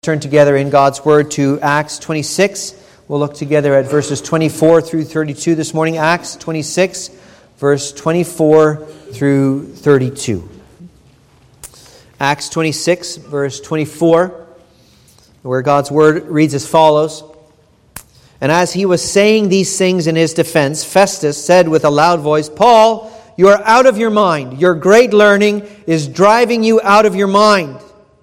Turn together in God's Word to Acts 26. We'll look together at verses 24 through 32 this morning. Acts 26, verse 24 through 32. Acts 26, verse 24, where God's Word reads as follows. And as he was saying these things in his defense, Festus said with a loud voice, Paul, you are out of your mind. Your great learning is driving you out of your mind.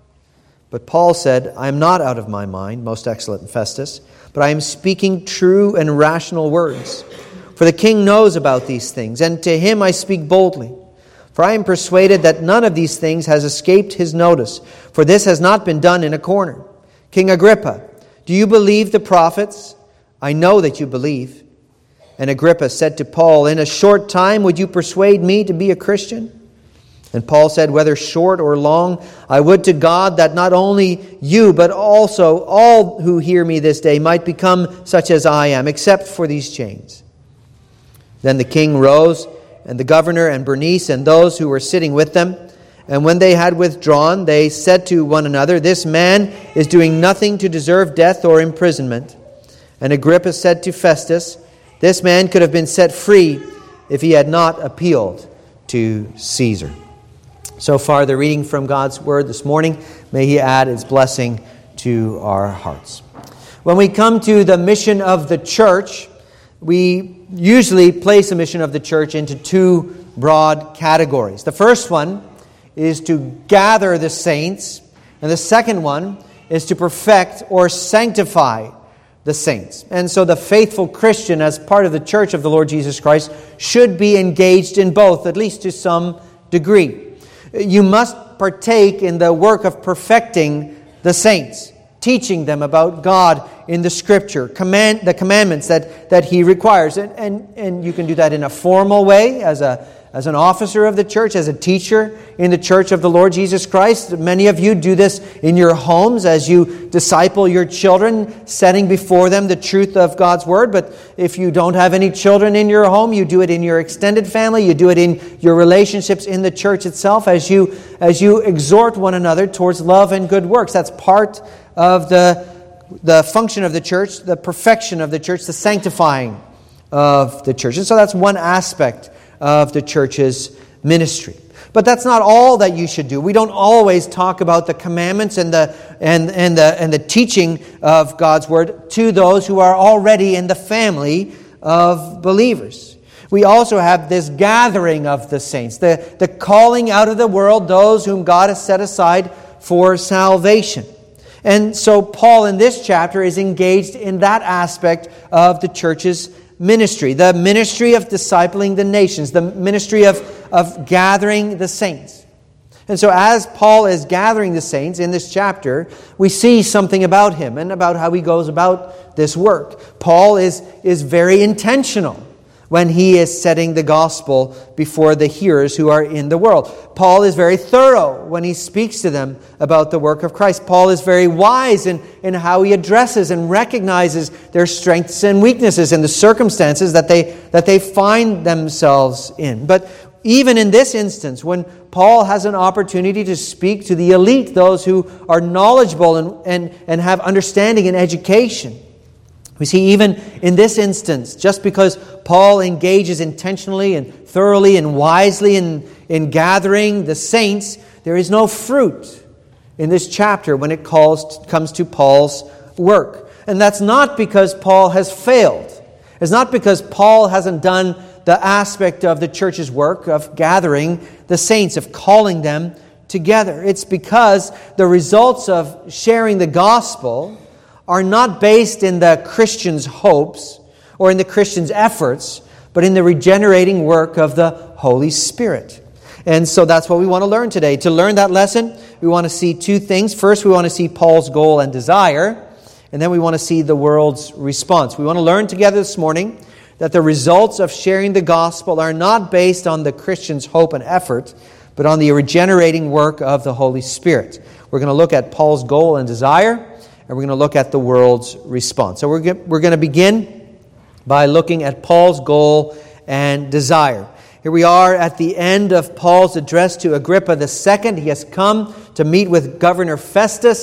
But Paul said, I am not out of my mind, most excellent Festus, but I am speaking true and rational words. For the king knows about these things, and to him I speak boldly. For I am persuaded that none of these things has escaped his notice, for this has not been done in a corner. King Agrippa, do you believe the prophets? I know that you believe. And Agrippa said to Paul, in a short time would you persuade me to be a Christian? And Paul said, whether short or long, I would to God that not only you, but also all who hear me this day might become such as I am, except for these chains. Then the king rose, and the governor and Bernice and those who were sitting with them. And when they had withdrawn, they said to one another, this man is doing nothing to deserve death or imprisonment. And Agrippa said to Festus, this man could have been set free if he had not appealed to Caesar. So far, the reading from God's Word this morning. May He add His blessing to our hearts. When we come to the mission of the church, we usually place the mission of the church into two broad categories. The first one is to gather the saints, and the second one is to perfect or sanctify the saints. And so the faithful Christian, as part of the church of the Lord Jesus Christ, should be engaged in both, at least to some degree. You must partake in the work of perfecting the saints, teaching them about God in the Scripture, the commandments that He requires. And you can do that in a formal way as an officer of the church, as a teacher in the church of the Lord Jesus Christ. Many of you do this in your homes as you disciple your children, setting before them the truth of God's Word. But if you don't have any children in your home, you do it in your extended family. You do it in your relationships in the church itself as you exhort one another towards love and good works. That's part of the function of the church, the perfection of the church, the sanctifying of the church. And so that's one aspect of the church's ministry. But that's not all that you should do. We don't always talk about the commandments and the teaching of God's Word to those who are already in the family of believers. We also have this gathering of the saints, the calling out of the world those whom God has set aside for salvation. And so Paul in this chapter is engaged in that aspect of the church's ministry, the ministry of discipling the nations, the ministry of gathering the saints. And so as Paul is gathering the saints in this chapter, we see something about him and about how he goes about this work. Paul is very intentional when he is setting the gospel before the hearers who are in the world. Paul is very thorough when he speaks to them about the work of Christ. Paul is very wise in how he addresses and recognizes their strengths and weaknesses and the circumstances that they find themselves in. But even in this instance, when Paul has an opportunity to speak to the elite, those who are knowledgeable and have understanding and education, we see even in this instance, just because Paul engages intentionally and thoroughly and wisely in gathering the saints, there is no fruit in this chapter when it comes to Paul's work. And that's not because Paul has failed. It's not because Paul hasn't done the aspect of the church's work of gathering the saints, of calling them together. It's because the results of sharing the gospel are not based in the Christian's hopes or in the Christian's efforts, but in the regenerating work of the Holy Spirit. And so that's what we want to learn today. To learn that lesson, we want to see two things. First, we want to see Paul's goal and desire, and then we want to see the world's response. We want to learn together this morning that the results of sharing the gospel are not based on the Christian's hope and effort, but on the regenerating work of the Holy Spirit. We're going to look at Paul's goal and desire, and we're going to look at the world's response. So we're going to begin by looking at Paul's goal and desire. Here we are at the end of Paul's address to Agrippa II. He has come to meet with Governor Festus.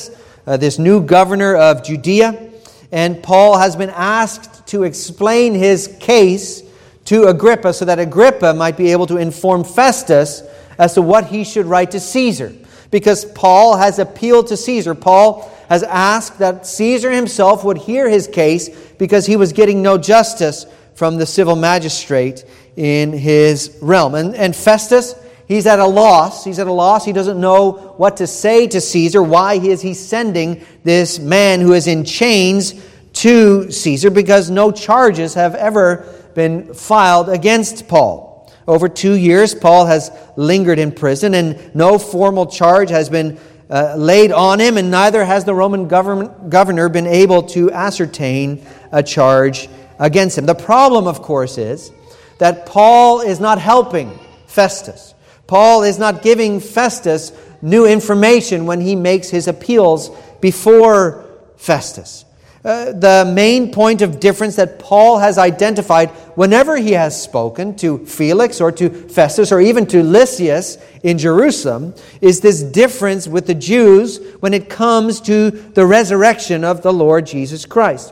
this new governor of Judea. And Paul has been asked to explain his case to Agrippa so that Agrippa might be able to inform Festus as to what he should write to Caesar. Because Paul has appealed to Caesar. Paul has asked that Caesar himself would hear his case because he was getting no justice from the civil magistrate in his realm. And Festus, he's at a loss. He doesn't know what to say to Caesar. Why is he sending this man who is in chains to Caesar? Because no charges have ever been filed against Paul. Over 2 years, Paul has lingered in prison, and no formal charge has been laid on him, and neither has the Roman governor been able to ascertain a charge against him. The problem, of course, is that Paul is not helping Festus. Paul is not giving Festus new information when he makes his appeals before Festus. The main point of difference that Paul has identified whenever he has spoken to Felix or to Festus or even to Lysias in Jerusalem is this difference with the Jews when it comes to the resurrection of the Lord Jesus Christ.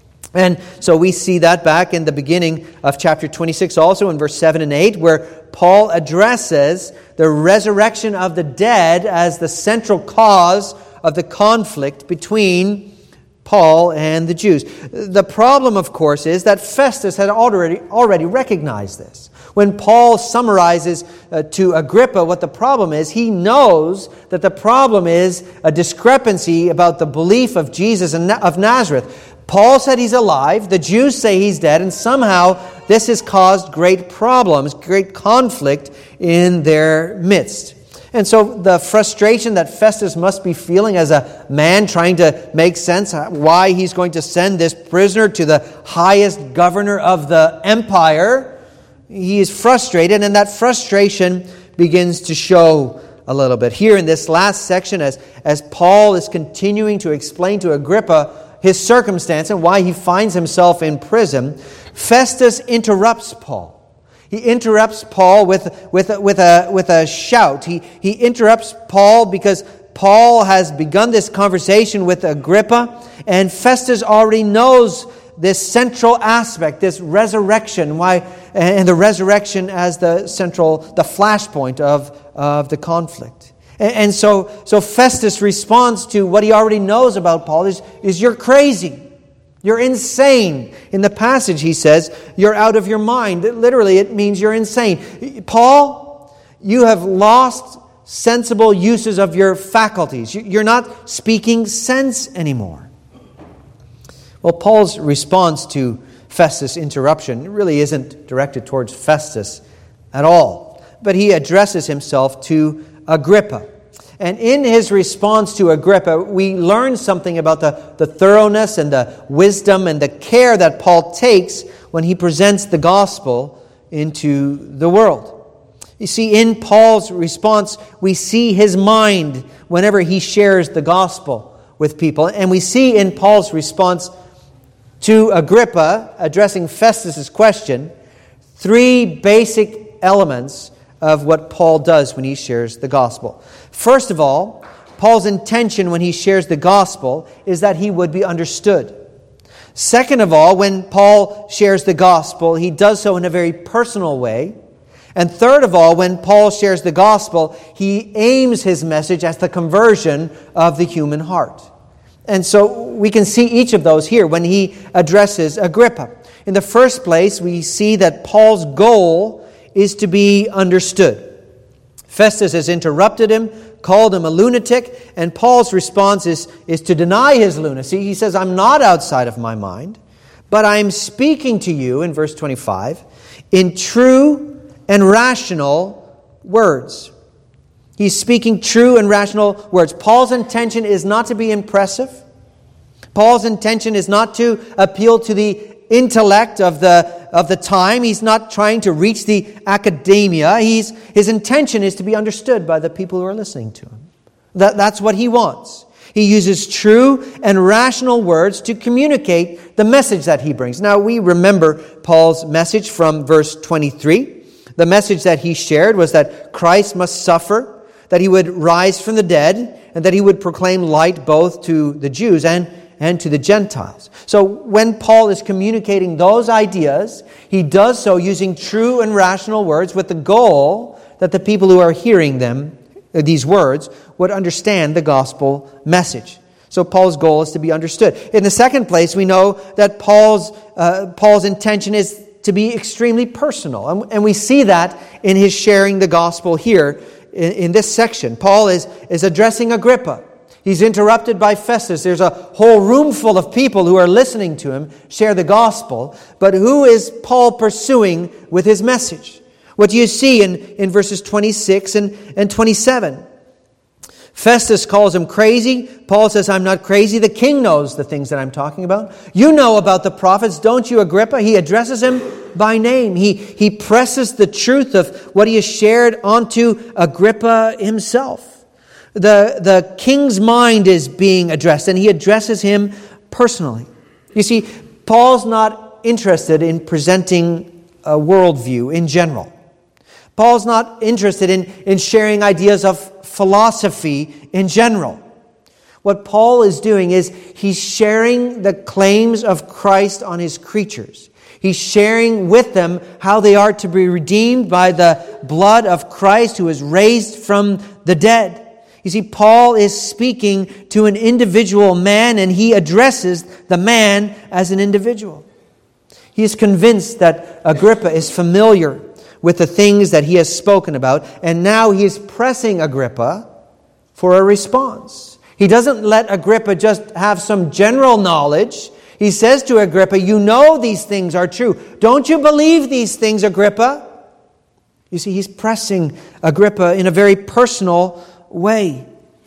And so we see that back in the beginning of chapter 26 also in verse 7 and 8, where Paul addresses the resurrection of the dead as the central cause of the conflict between Paul and the Jews. The problem, of course, is that Festus had already recognized this. When Paul summarizes to Agrippa what the problem is, he knows that the problem is a discrepancy about the belief of Jesus of Nazareth. Paul said he's alive, the Jews say he's dead, and somehow this has caused great problems, great conflict in their midst. And so the frustration that Festus must be feeling as a man trying to make sense why he's going to send this prisoner to the highest governor of the empire, he is frustrated, and that frustration begins to show a little bit. Here in this last section, as Paul is continuing to explain to Agrippa his circumstance and why he finds himself in prison, Festus interrupts Paul. He interrupts Paul with a shout. He interrupts Paul because Paul has begun this conversation with Agrippa, and Festus already knows this central aspect, this resurrection, and the resurrection as the flashpoint of the conflict. And so Festus responds to what he already knows about Paul is you're crazy. You're insane. In the passage, he says, you're out of your mind. Literally, it means you're insane. Paul, you have lost sensible uses of your faculties. You're not speaking sense anymore. Well, Paul's response to Festus' interruption really isn't directed towards Festus at all, but he addresses himself to Agrippa. And in his response to Agrippa, we learn something about the thoroughness and the wisdom and the care that Paul takes when he presents the gospel into the world. You see, in Paul's response, we see his mind whenever he shares the gospel with people. And we see in Paul's response to Agrippa, addressing Festus' question, three basic elements of what Paul does when he shares the gospel. First of all, Paul's intention when he shares the gospel is that he would be understood. Second of all, when Paul shares the gospel, he does so in a very personal way. And third of all, when Paul shares the gospel, he aims his message at the conversion of the human heart. And so we can see each of those here when he addresses Agrippa. In the first place, we see that Paul's goal is to be understood. Festus has interrupted him, called him a lunatic, and Paul's response is to deny his lunacy. He says, I'm not outside of my mind, but I'm speaking to you, in verse 25, in true and rational words. He's speaking true and rational words. Paul's intention is not to be impressive. Paul's intention is not to appeal to the intellect of the time. He's not trying to reach the academia. His intention is to be understood by the people who are listening to him. That's what he wants. He uses true and rational words to communicate the message that he brings. Now, we remember Paul's message from verse 23. The message that he shared was that Christ must suffer, that he would rise from the dead, and that he would proclaim light both to the Jews and to the Gentiles. So when Paul is communicating those ideas, he does so using true and rational words with the goal that the people who are hearing them, these words, would understand the gospel message. So Paul's goal is to be understood. In the second place, we know that Paul's intention is to be extremely personal. And we see that in his sharing the gospel here in this section. Paul is addressing Agrippa. He's interrupted by Festus. There's a whole room full of people who are listening to him share the gospel. But who is Paul pursuing with his message? What do you see in verses 26 and 27? Festus calls him crazy. Paul says, I'm not crazy. The king knows the things that I'm talking about. You know about the prophets, don't you, Agrippa? He addresses him by name. He presses the truth of what he has shared onto Agrippa himself. The king's mind is being addressed, and he addresses him personally. You see, Paul's not interested in presenting a worldview in general. Paul's not interested in sharing ideas of philosophy in general. What Paul is doing is he's sharing the claims of Christ on his creatures. He's sharing with them how they are to be redeemed by the blood of Christ who is raised from the dead. You see, Paul is speaking to an individual man, and he addresses the man as an individual. He is convinced that Agrippa is familiar with the things that he has spoken about, and now he is pressing Agrippa for a response. He doesn't let Agrippa just have some general knowledge. He says to Agrippa, you know these things are true. Don't you believe these things, Agrippa? You see, he's pressing Agrippa in a very personal way.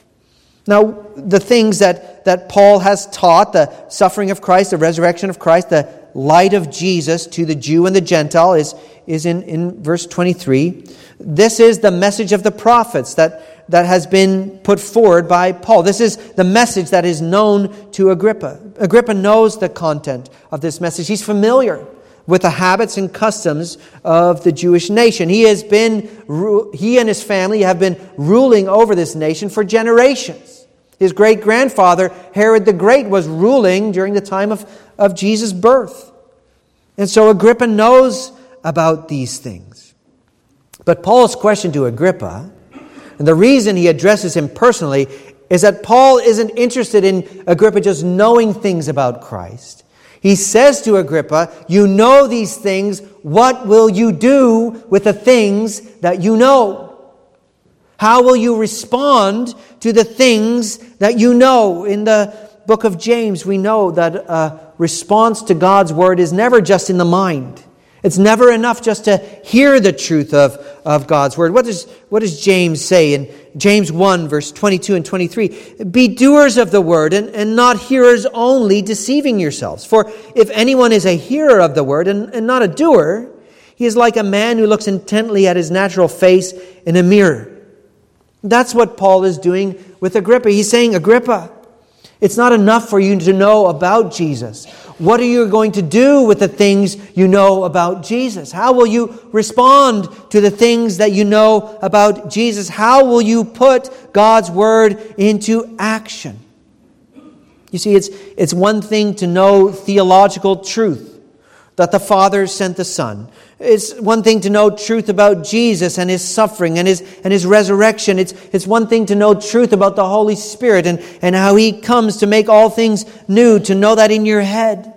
Now, the things that Paul has taught, the suffering of Christ, the resurrection of Christ, the light of Jesus to the Jew and the Gentile is in verse 23. This is the message of the prophets that has been put forward by Paul. This is the message that is known to Agrippa. Agrippa knows the content of this message. He's familiar with the habits and customs of the Jewish nation. He and his family have been ruling over this nation for generations. His great-grandfather, Herod the Great, was ruling during the time of Jesus' birth. And so Agrippa knows about these things. But Paul's question to Agrippa, and the reason he addresses him personally, is that Paul isn't interested in Agrippa just knowing things about Christ. He says to Agrippa, you know these things, what will you do with the things that you know? How will you respond to the things that you know? In the book of James, we know that a response to God's word is never just in the mind. It's never enough just to hear the truth of God's word. What does James say in James 1, verse 22 and 23? Be doers of the word and not hearers only, deceiving yourselves. For if anyone is a hearer of the word and not a doer, he is like a man who looks intently at his natural face in a mirror. That's what Paul is doing with Agrippa. He's saying, Agrippa, it's not enough for you to know about Jesus. What are you going to do with the things you know about Jesus? How will you respond to the things that you know about Jesus? How will you put God's word into action? You see, it's one thing to know theological truth, that the Father sent the Son. It's one thing to know truth about Jesus and His suffering and His resurrection. It's one thing to know truth about the Holy Spirit and how He comes to make all things new, to know that in your head.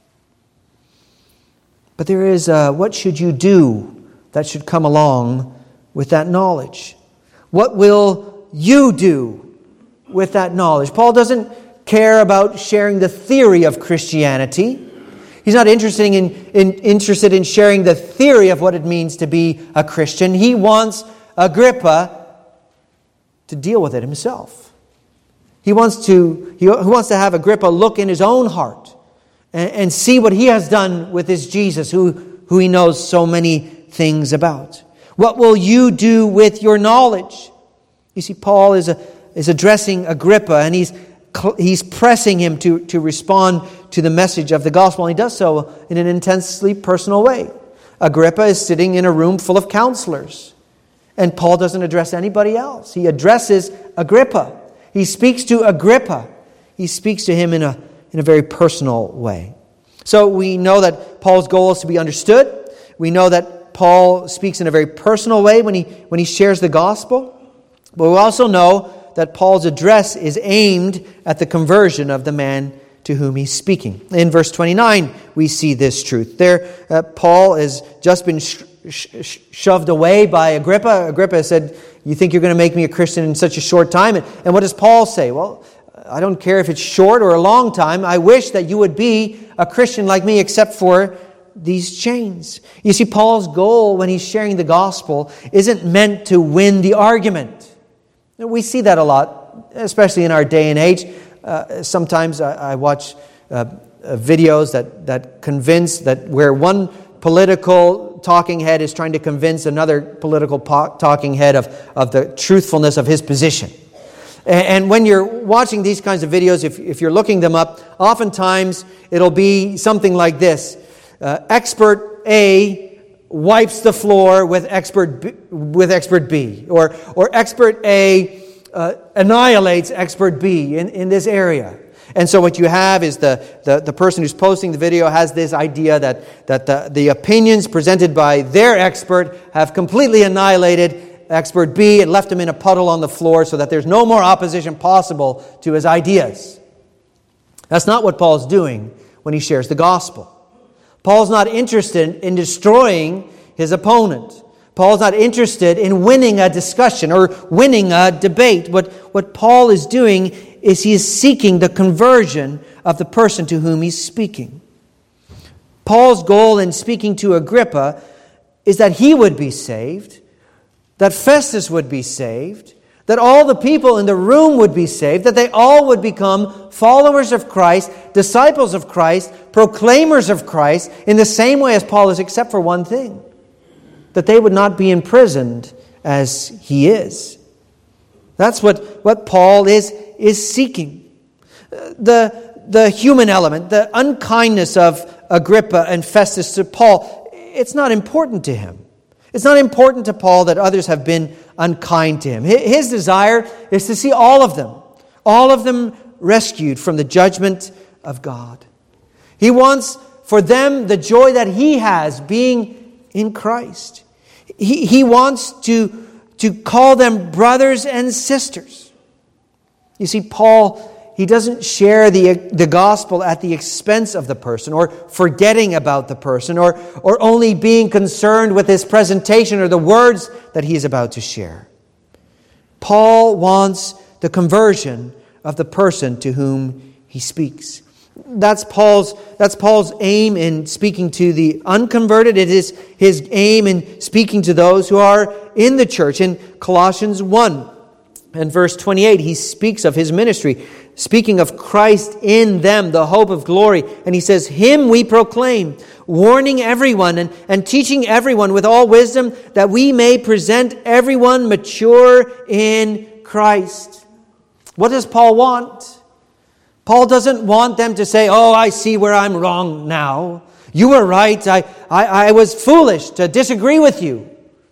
But there is what should you do that should come along with that knowledge? What will you do with that knowledge? Paul doesn't care about sharing the theory of Christianity. He's not interested in sharing the theory of what it means to be a Christian. He wants Agrippa to deal with it himself. He wants to have Agrippa look in his own heart and see what he has done with this Jesus who he knows so many things about. What will you do with your knowledge? You see, Paul is addressing Agrippa, and he's pressing him to respond to the message of the gospel. And he does so in an intensely personal way. Agrippa is sitting in a room full of counselors. And Paul doesn't address anybody else. He addresses Agrippa. He speaks to Agrippa. He speaks to him in a very personal way. So we know that Paul's goal is to be understood. We know that Paul speaks in a very personal way when he shares the gospel. But we also know that Paul's address is aimed at the conversion of the man to whom he's speaking. In verse 29, we see this truth. There, Paul has just been shoved away by Agrippa. Agrippa said, "You think you're going to make me a Christian in such a short time?" And what does Paul say? Well, I don't care if it's short or a long time. I wish that you would be a Christian like me, except for these chains. You see, Paul's goal when he's sharing the gospel isn't meant to win the argument. We see that a lot, especially in our day and age. Sometimes I watch videos that convince that where one political talking head is trying to convince another political talking head of the truthfulness of his position. And when you're watching these kinds of videos, if you're looking them up, oftentimes it'll be something like this. Expert A wipes the floor with expert B. Or expert A annihilates expert B in this area. And so what you have is the person who's posting the video has this idea that the opinions presented by their expert have completely annihilated expert B and left him in a puddle on the floor so that there's no more opposition possible to his ideas. That's not what Paul's doing when he shares the gospel. Paul's not interested in destroying his opponent. Paul's not interested in winning a discussion or winning a debate. What Paul is doing is he is seeking the conversion of the person to whom he's speaking. Paul's goal in speaking to Agrippa is that he would be saved, that Festus would be saved, that all the people in the room would be saved, that they all would become followers of Christ, disciples of Christ, proclaimers of Christ, in the same way as Paul is, except for one thing, that they would not be imprisoned as he is. That's what Paul is seeking. The human element, the unkindness of Agrippa and Festus to Paul, it's not important to him. It's not important to Paul that others have been unkind to him. His desire is to see all of them rescued from the judgment of God. He wants for them the joy that he has being in Christ. He wants to call them brothers and sisters. You see, Paul, he doesn't share the gospel at the expense of the person or forgetting about the person or only being concerned with his presentation or the words that he is about to share. Paul wants the conversion of the person to whom he speaks. That's Paul's aim in speaking to the unconverted. It is his aim in speaking to those who are in the church. In Colossians 1 and verse 28, he speaks of his ministry, speaking of Christ in them, the hope of glory. And he says, "Him we proclaim, warning everyone and teaching everyone with all wisdom, that we may present everyone mature in Christ." What does Paul want? Paul doesn't want them to say, "Oh, I see where I'm wrong now. You were right. I was foolish to disagree with you."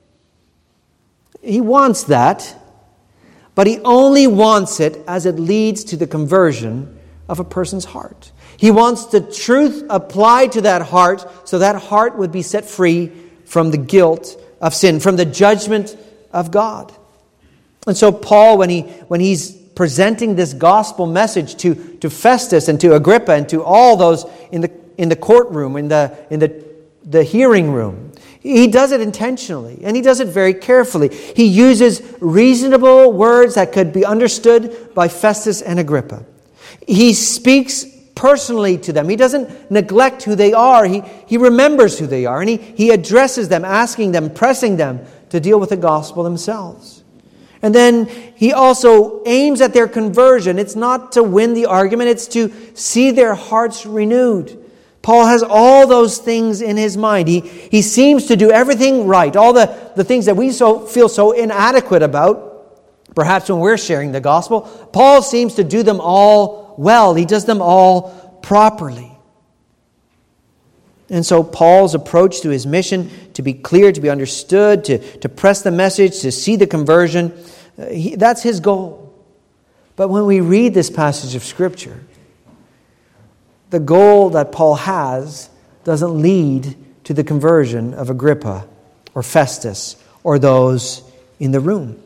He wants that, but he only wants it as it leads to the conversion of a person's heart. He wants the truth applied to that heart so that heart would be set free from the guilt of sin, from the judgment of God. And so Paul, when he's presenting this gospel message to Festus and to Agrippa and to all those in the courtroom, in the hearing room, he does it intentionally and he does it very carefully. He uses reasonable words that could be understood by Festus and Agrippa. He speaks personally to them. He doesn't neglect who they are. He remembers who they are, and he addresses them, asking them, pressing them to deal with the gospel themselves. And then he also aims at their conversion. It's not to win the argument, it's to see their hearts renewed. Paul has all those things in his mind. He seems to do everything right. All the things that we feel so inadequate about, perhaps when we're sharing the gospel, Paul seems to do them all well. He does them all properly. And so Paul's approach to his mission, to be clear, to be understood, to press the message, to see the conversion, that's his goal. But when we read this passage of Scripture, the goal that Paul has doesn't lead to the conversion of Agrippa or Festus or those in the room.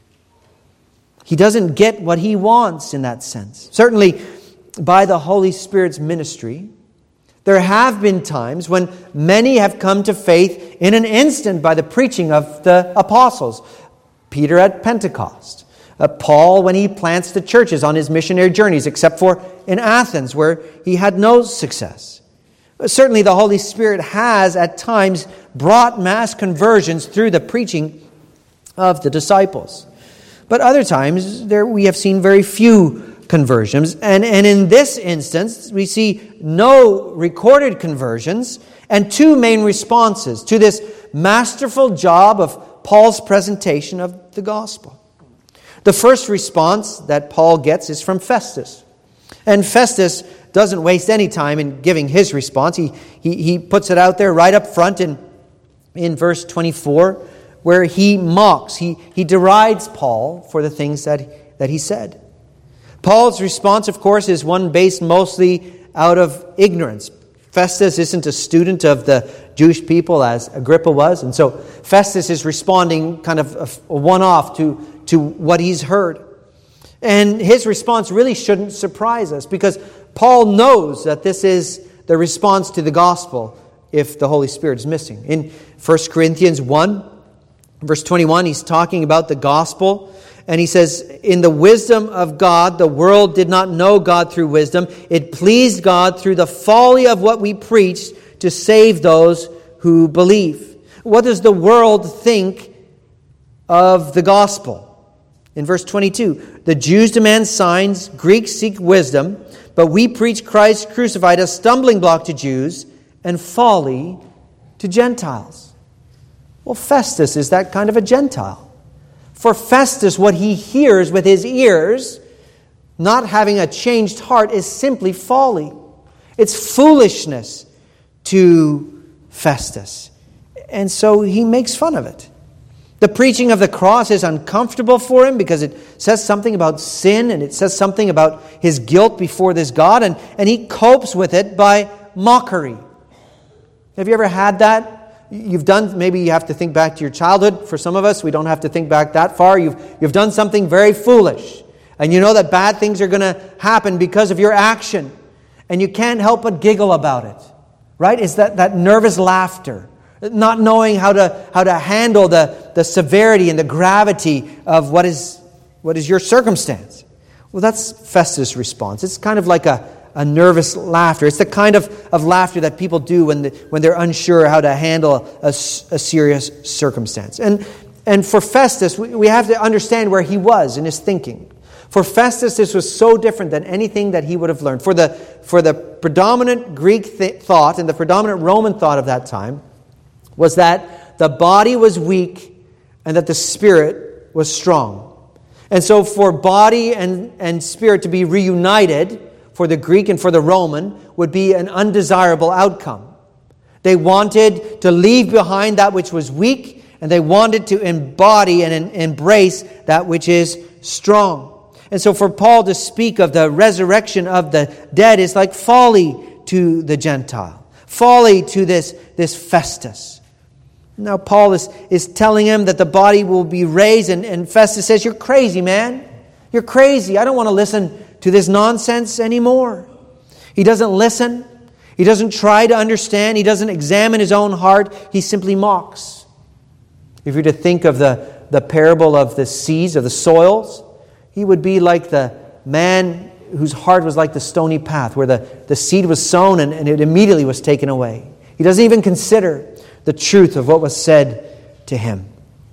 He doesn't get what he wants in that sense. Certainly, by the Holy Spirit's ministry, there have been times when many have come to faith in an instant by the preaching of the apostles. Peter at Pentecost. Paul when he plants the churches on his missionary journeys, except for in Athens where he had no success. Certainly the Holy Spirit has at times brought mass conversions through the preaching of the disciples. But other times we have seen very few conversions. And in this instance, we see no recorded conversions and two main responses to this masterful job of Paul's presentation of the gospel. The first response that Paul gets is from Festus. And Festus doesn't waste any time in giving his response. He puts it out there right up front in verse 24, where he mocks, he derides Paul for the things that he said. Paul's response, of course, is one based mostly out of ignorance. Festus isn't a student of the Jewish people as Agrippa was, and so Festus is responding kind of a one-off to what he's heard. And his response really shouldn't surprise us, because Paul knows that this is the response to the gospel if the Holy Spirit is missing. In 1 Corinthians 1, verse 21, he's talking about the gospel. And he says, in the wisdom of God, the world did not know God through wisdom. It pleased God through the folly of what we preached to save those who believe. What does the world think of the gospel? In verse 22, the Jews demand signs, Greeks seek wisdom, but we preach Christ crucified, a stumbling block to Jews and folly to Gentiles. Well, Festus is that kind of a Gentile. For Festus, what he hears with his ears, not having a changed heart, is simply folly. It's foolishness to Festus. And so he makes fun of it. The preaching of the cross is uncomfortable for him because it says something about sin and it says something about his guilt before this God, and he copes with it by mockery. Have you ever had that? Maybe you have to think back to your childhood. For some of us, we don't have to think back that far. You've done something very foolish. And you know that bad things are going to happen because of your action. And you can't help but giggle about it. Right? It's that nervous laughter. Not knowing how to handle the severity and the gravity of what is your circumstance. Well, that's Festus' response. It's kind of like a nervous laughter. It's the kind of laughter that people do when they're unsure how to handle a serious circumstance. And for Festus, we have to understand where he was in his thinking. For Festus, this was so different than anything that he would have learned. For the predominant Greek thought and the predominant Roman thought of that time was that the body was weak and that the spirit was strong. And so for body and spirit to be reunited, for the Greek and for the Roman, would be an undesirable outcome. They wanted to leave behind that which was weak, and they wanted to embody and embrace that which is strong. And so for Paul to speak of the resurrection of the dead is like folly to the Gentile, folly to this Festus. Now Paul is telling him that the body will be raised, and Festus says, "You're crazy, man. You're crazy. I don't want to listen to this nonsense anymore." He doesn't listen. He doesn't try to understand. He doesn't examine his own heart. He simply mocks. If you're to think of the parable of the seeds, of the soils, he would be like the man whose heart was like the stony path, where the seed was sown and it immediately was taken away. He doesn't even consider the truth of what was said to him.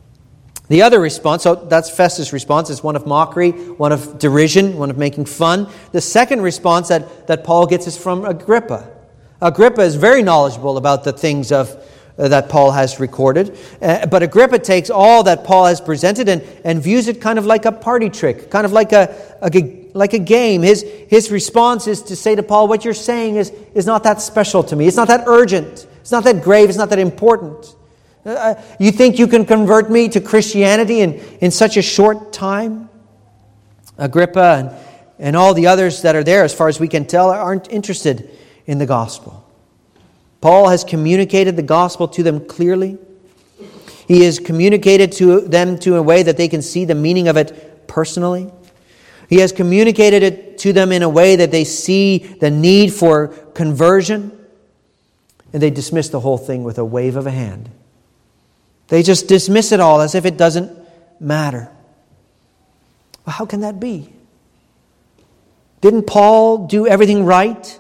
The other response, so that's Festus' response, is one of mockery, one of derision, one of making fun. The second response that Paul gets is from Agrippa. Agrippa is very knowledgeable about the things of that Paul has recorded. But Agrippa takes all that Paul has presented and views it kind of like a party trick, kind of like a game. His response is to say to Paul, what you're saying is not that special to me. It's not that urgent. It's not that grave. It's not that important. You think you can convert me to Christianity in such a short time? Agrippa and all the others that are there, as far as we can tell, aren't interested in the gospel. Paul has communicated the gospel to them clearly. He has communicated to them to a way that they can see the meaning of it personally. He has communicated it to them in a way that they see the need for conversion. And they dismiss the whole thing with a wave of a hand. They just dismiss it all as if it doesn't matter. Well, how can that be? Didn't Paul do everything right?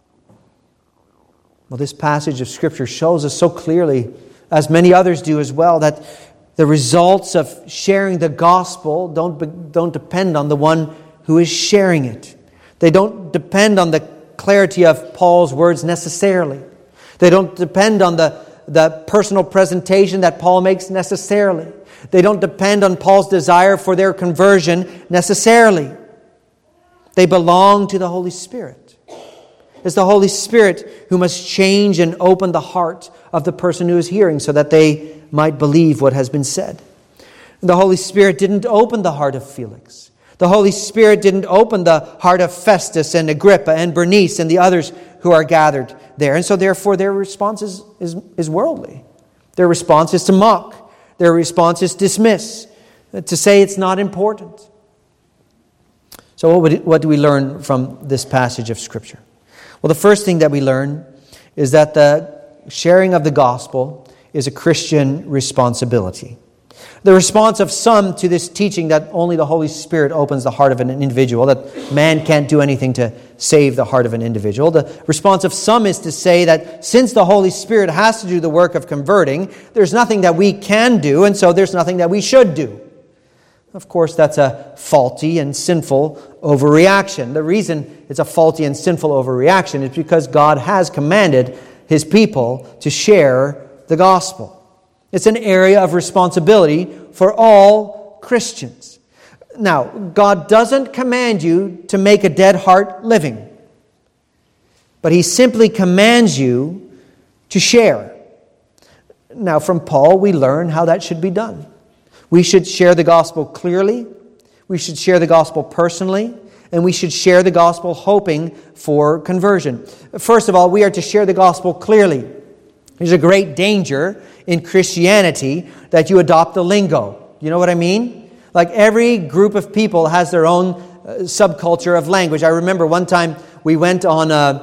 Well, this passage of Scripture shows us so clearly, as many others do as well, that the results of sharing the gospel don't depend on the one who is sharing it. They don't depend on the clarity of Paul's words necessarily. They don't depend on the personal presentation that Paul makes necessarily. They don't depend on Paul's desire for their conversion necessarily. They belong to the Holy Spirit. It's the Holy Spirit who must change and open the heart of the person who is hearing so that they might believe what has been said. The Holy Spirit didn't open the heart of Felix. The Holy Spirit didn't open the heart of Festus and Agrippa and Bernice and the others who are gathered there. And so therefore their response is worldly. Their response is to mock. Their response is dismiss, to say it's not important. So what do we learn from this passage of Scripture? Well, the first thing that we learn is that the sharing of the gospel is a Christian responsibility. The response of some to this teaching that only the Holy Spirit opens the heart of an individual, that man can't do anything to save the heart of an individual. The response of some is to say that since the Holy Spirit has to do the work of converting, there's nothing that we can do, and so there's nothing that we should do. Of course, that's a faulty and sinful overreaction. The reason it's a faulty and sinful overreaction is because God has commanded His people to share the gospel. It's an area of responsibility for all Christians. Now, God doesn't command you to make a dead heart living, but He simply commands you to share. Now, from Paul, we learn how that should be done. We should share the gospel clearly, we should share the gospel personally, and we should share the gospel hoping for conversion. First of all, we are to share the gospel clearly. There's a great danger in Christianity that you adopt the lingo. You know what I mean? Like every group of people has their own subculture of language. I remember one time we went on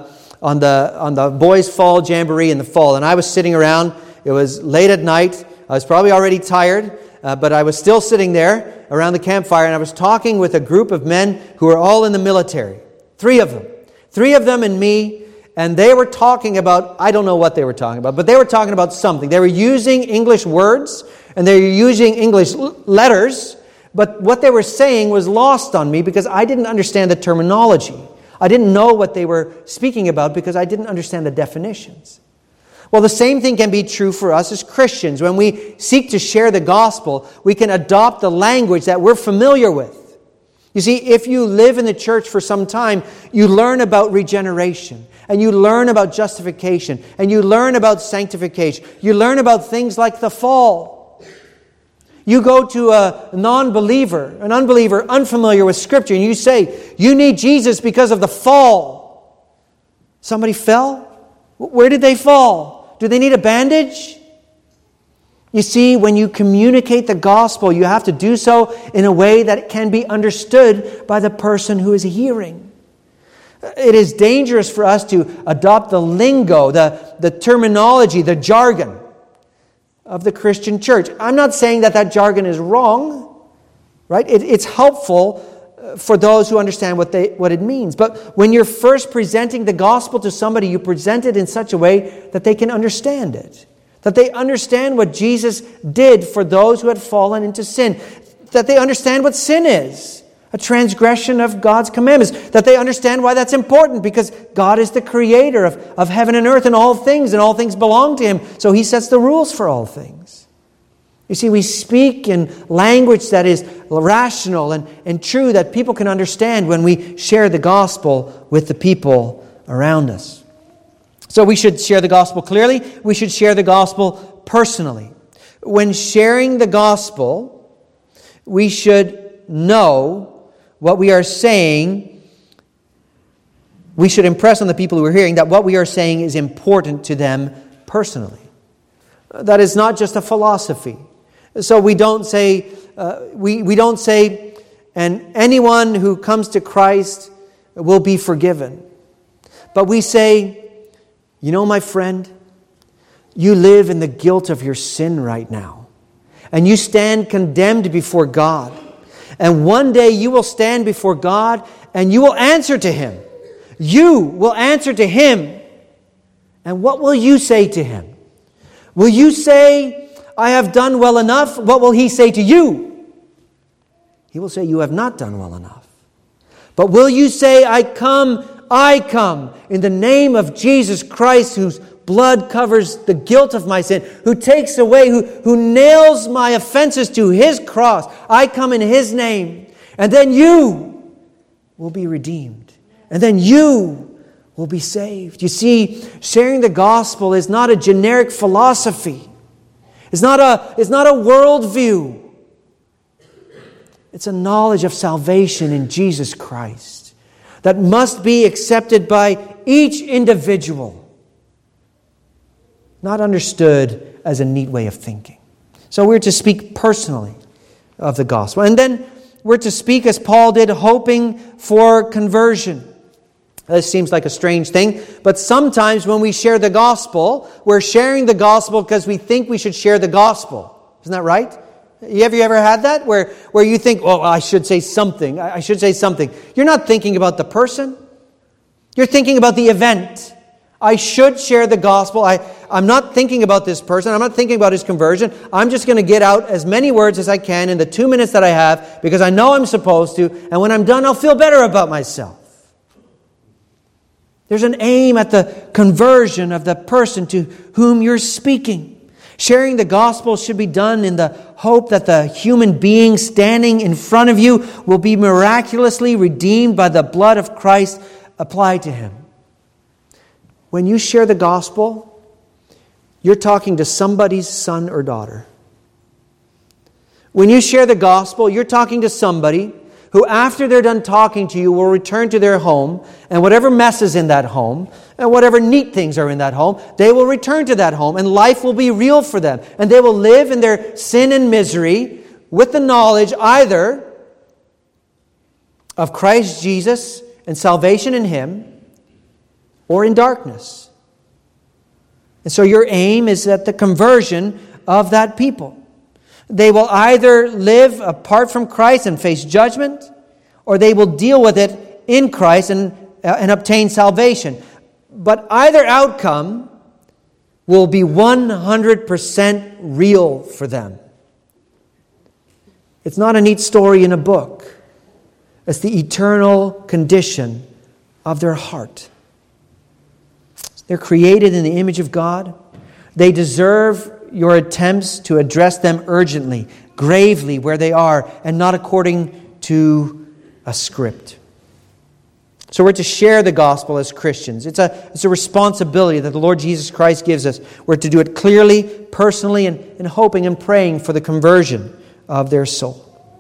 the Boys' Fall Jamboree in the fall, and I was sitting around. It was late at night. I was probably already tired. But I was still sitting there around the campfire, and I was talking with a group of men who were all in the military. Three of them and me, and they were talking about, I don't know what they were talking about, but they were talking about something. They were using English words, and they were using English letters, but what they were saying was lost on me because I didn't understand the terminology. I didn't know what they were speaking about because I didn't understand the definitions. Well, the same thing can be true for us as Christians. When we seek to share the gospel, we can adopt the language that we're familiar with. You see, if you live in the church for some time, you learn about regeneration, and you learn about justification, and you learn about sanctification. You learn about things like the fall. You go to a non-believer, an unbeliever, unfamiliar with Scripture, and you say, you need Jesus because of the fall. Somebody fell? Where did they fall? Do they need a bandage? You see, when you communicate the gospel, you have to do so in a way that can be understood by the person who is hearing. It is dangerous for us to adopt the lingo, the terminology, the jargon of the Christian church. I'm not saying that jargon is wrong, right? It's helpful for those who understand what it means. But when you're first presenting the gospel to somebody, you present it in such a way that they can understand it. That they understand what Jesus did for those who had fallen into sin. That they understand what sin is. a transgression of God's commandments, that they understand why that's important, because God is the creator of heaven and earth and all things belong to Him, so He sets the rules for all things. You see, we speak in language that is rational and true, that people can understand when we share the gospel with the people around us. So we should share the gospel clearly. We should share the gospel personally. When sharing the gospel, we should know what we are saying. We should impress on the people who are hearing that what we are saying is important to them personally. That is not just a philosophy. So we don't say, and anyone who comes to Christ will be forgiven. But we say, you know, my friend, you live in the guilt of your sin right now. And you stand condemned before God. And one day you will stand before God and you will answer to Him. You will answer to Him. And what will you say to Him? Will you say, I have done well enough? What will He say to you? He will say, you have not done well enough. But will you say, I come in the name of Jesus Christ, whose blood covers the guilt of my sin, who takes away, who nails my offenses to His cross. I come in His name. And then you will be redeemed. And then you will be saved. You see, sharing the gospel is not a generic philosophy. It's not a worldview. It's a knowledge of salvation in Jesus Christ that must be accepted by each individual, not understood as a neat way of thinking. So we're to speak personally of the gospel. And then we're to speak as Paul did, hoping for conversion. This seems like a strange thing, but sometimes when we share the gospel, we're sharing the gospel because we think we should share the gospel. Isn't that right? Have you ever had that? Where you think, oh, I should say something. I should say something. You're not thinking about the person. You're thinking about the event. I should share the gospel. I'm not thinking about this person. I'm not thinking about his conversion. I'm just going to get out as many words as I can in the 2 minutes that I have because I know I'm supposed to. And when I'm done, I'll feel better about myself. There's an aim at the conversion of the person to whom you're speaking. Sharing the gospel should be done in the hope that the human being standing in front of you will be miraculously redeemed by the blood of Christ applied to him. When you share the gospel, you're talking to somebody's son or daughter. When you share the gospel, you're talking to somebody who, after they're done talking to you, will return to their home, and whatever mess is in that home, and whatever neat things are in that home, they will return to that home, and life will be real for them. And they will live in their sin and misery with the knowledge either of Christ Jesus and salvation in Him, or in darkness. And so your aim is at the conversion of that people. They will either live apart from Christ and face judgment, or they will deal with it in Christ and obtain salvation. But either outcome will be 100% real for them. It's not a neat story in a book. It's the eternal condition of their heart. They're created in the image of God. They deserve your attempts to address them urgently, gravely where they are, and not according to a script. So we're to share the gospel as Christians. It's a responsibility that the Lord Jesus Christ gives us. We're to do it clearly, personally, and hoping and praying for the conversion of their soul.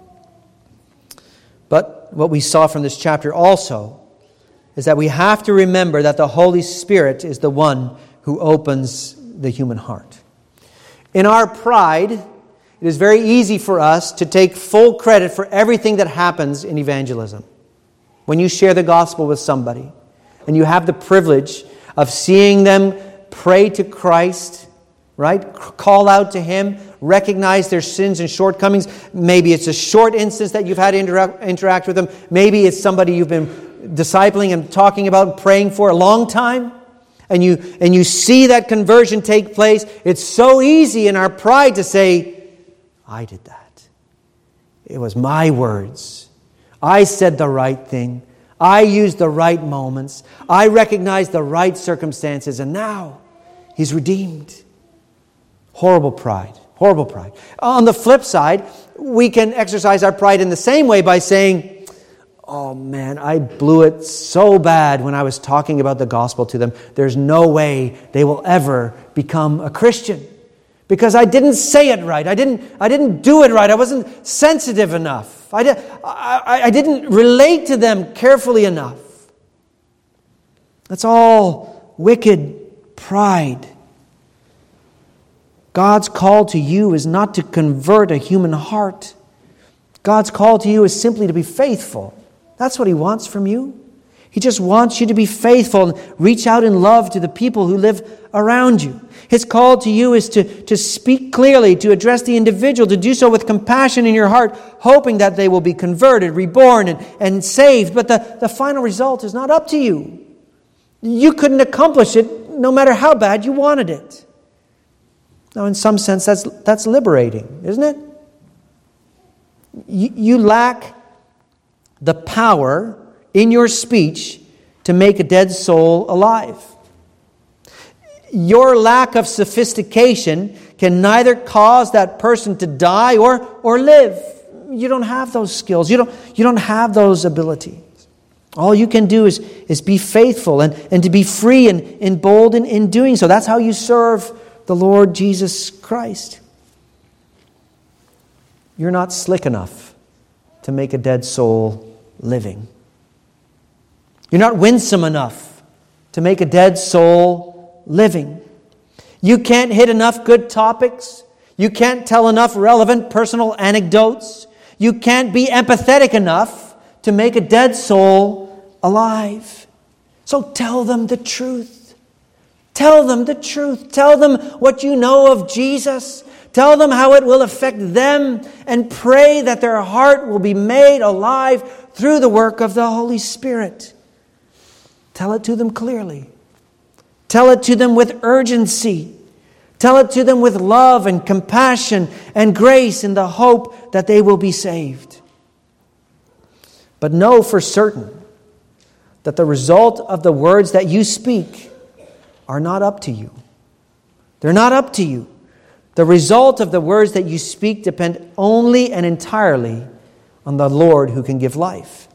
But what we saw from this chapter also is that we have to remember that the Holy Spirit is the one who opens the human heart. In our pride, it is very easy for us to take full credit for everything that happens in evangelism. When you share the gospel with somebody and you have the privilege of seeing them pray to Christ, right? Call out to Him, recognize their sins and shortcomings. Maybe it's a short instance that you've had to interact with them. Maybe it's somebody you've been discipling and talking about and praying for a long time. And you see that conversion take place. It's so easy in our pride to say, I did that. It was my words. I said the right thing. I used the right moments. I recognized the right circumstances. And now he's redeemed. Horrible pride. Horrible pride. On the flip side, we can exercise our pride in the same way by saying, oh man, I blew it so bad when I was talking about the gospel to them. There's no way they will ever become a Christian. Because I didn't say it right. I didn't do it right. I wasn't sensitive enough. I didn't relate to them carefully enough. That's all wicked pride. God's call to you is not to convert a human heart. God's call to you is simply to be faithful. That's what He wants from you. He just wants you to be faithful and reach out in love to the people who live around you. His call to you is to speak clearly, to address the individual, to do so with compassion in your heart, hoping that they will be converted, reborn, and saved. But the final result is not up to you. You couldn't accomplish it no matter how bad you wanted it. Now, in some sense, that's liberating, isn't it? You lack the power in your speech to make a dead soul alive. Your lack of sophistication can neither cause that person to die or live. You don't have those skills. You don't have those abilities. All you can do is be faithful and to be free and bold in doing so. That's how you serve the Lord Jesus Christ. You're not slick enough to make a dead soul living. You're not winsome enough to make a dead soul living. You can't hit enough good topics. You can't tell enough relevant personal anecdotes. You can't be empathetic enough to make a dead soul alive. So tell them the truth. Tell them the truth. Tell them what you know of Jesus. Tell them how it will affect them, and pray that their heart will be made alive through the work of the Holy Spirit. Tell it to them clearly. Tell it to them with urgency. Tell it to them with love and compassion and grace in the hope that they will be saved. But know for certain that the result of the words that you speak are not up to you. They're not up to you. The result of the words that you speak depend only and entirely on the Lord who can give life.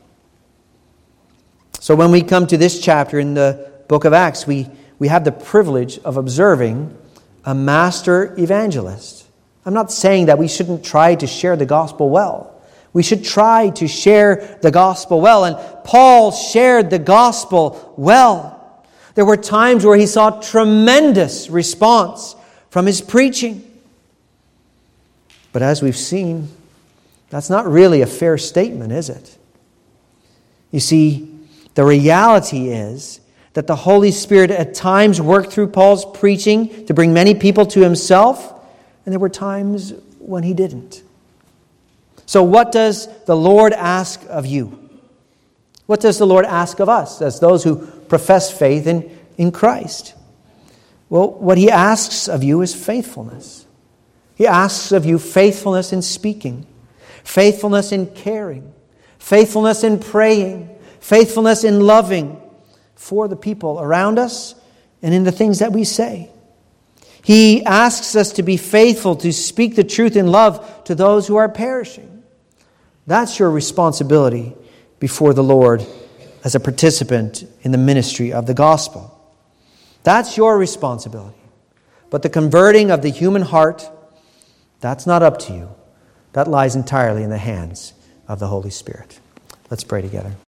So when we come to this chapter in the book of Acts, we have the privilege of observing a master evangelist. I'm not saying that we shouldn't try to share the gospel well. We should try to share the gospel well. And Paul shared the gospel well. There were times where he saw tremendous response from his preaching. But as we've seen, that's not really a fair statement, is it? You see, the reality is that the Holy Spirit at times worked through Paul's preaching to bring many people to himself, and there were times when he didn't. So what does the Lord ask of you? What does the Lord ask of us as those who profess faith in Christ? Well, what He asks of you is faithfulness. He asks of you faithfulness in speaking, faithfulness in caring, faithfulness in praying, faithfulness in loving for the people around us and in the things that we say. He asks us to be faithful, to speak the truth in love to those who are perishing. That's your responsibility before the Lord as a participant in the ministry of the gospel. That's your responsibility. But the converting of the human heart, that's not up to you. That lies entirely in the hands of the Holy Spirit. Let's pray together.